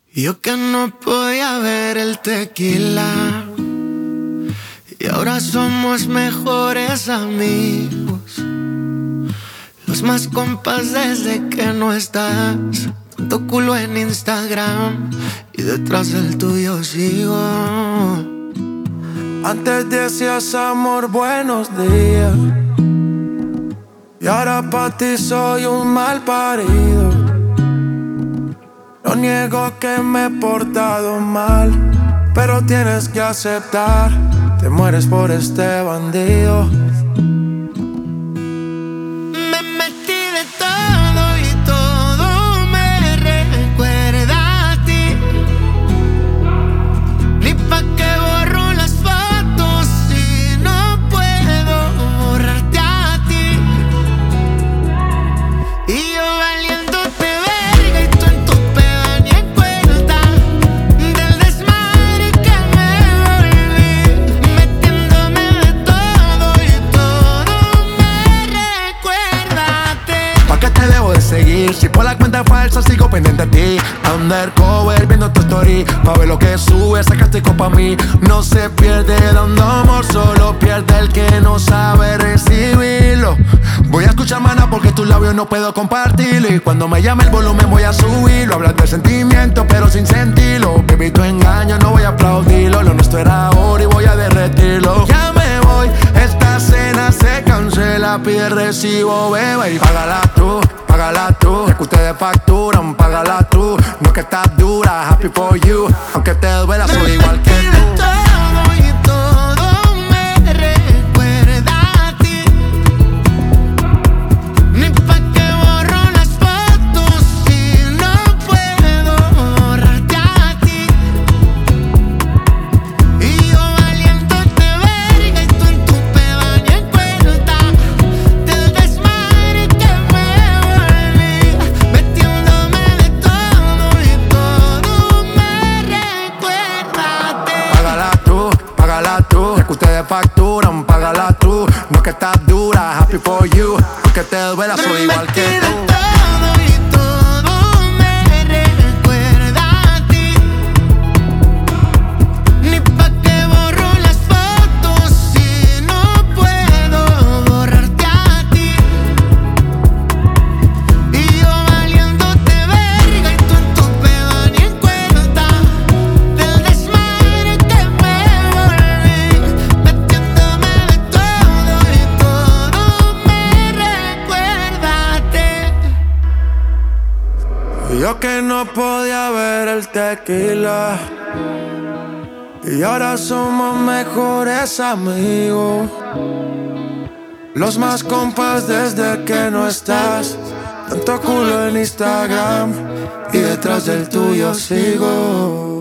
Yo que no podía ver el tequila y ahora somos mejores amigos, los más compas desde que no estás. Tanto culo en Instagram y detrás del tuyo sigo. Antes decías amor, buenos días, y ahora pa' ti soy un mal parido. No niego que me he portado mal, pero tienes que aceptar, te mueres por este bandido. Me metí de todo y todo me recuerda a ti. Ni pa' que borro las fotos si no puedo borrarte a ti. Y yo valiéndote verga y tú en tu peda ni en cuenta del desmadre que me volví, metiéndome de todo y todo me recuerda a ti. ¿Pa' qué te debo de seguir? Si por la cuenta falsa sigo pendiente a ti. Undercover viendo tu story, pa' ver lo que subes, sacaste copa a mí. No se pierde dando amor, solo pierde el que no sabe recibirlo. Voy a escuchar, mana, porque tus labios no puedo compartirlo. Y cuando me llame el volumen voy a subirlo. Hablas de sentimiento pero sin sentirlo. Baby, tu engaño no voy a aplaudirlo. Lo nuestro era ahora y voy a derretirlo. Ya me voy, esta cena se cancela. Pide recibo, beba, y págala tú, págala tú. Ya que ustedes facturan, págala tú. No es que estás dura, happy for you. Aunque te duela, soy igual que tú. Todo y todo me recuerda a ti. Ni pa' que borro las fotos si no puedo borrarte a ti. Y yo valiéndote verga y tú en tu peda ni en cuenta del desmadre que me volví, metiéndome de todo y todo me recuerda a ti. Págala tú, ya que ustedes facturan, págala tú. No es que estás dura, happy for you. Aunque te duela, soy igual que De tú. todo y todo me recuerda a ti. Ni pa' que borro las fotos si no puedo borrarte a ti. Y yo valiéndote verga y tú en tu peda ni en cuenta del desmadre que me volví, metiéndome de todo y todo me recuerda a ti. Yo que no podía ver el tequila y ahora somos mejores amigos, los más compas desde que no estás. Tanto culo en Instagram y detrás del tuyo sigo.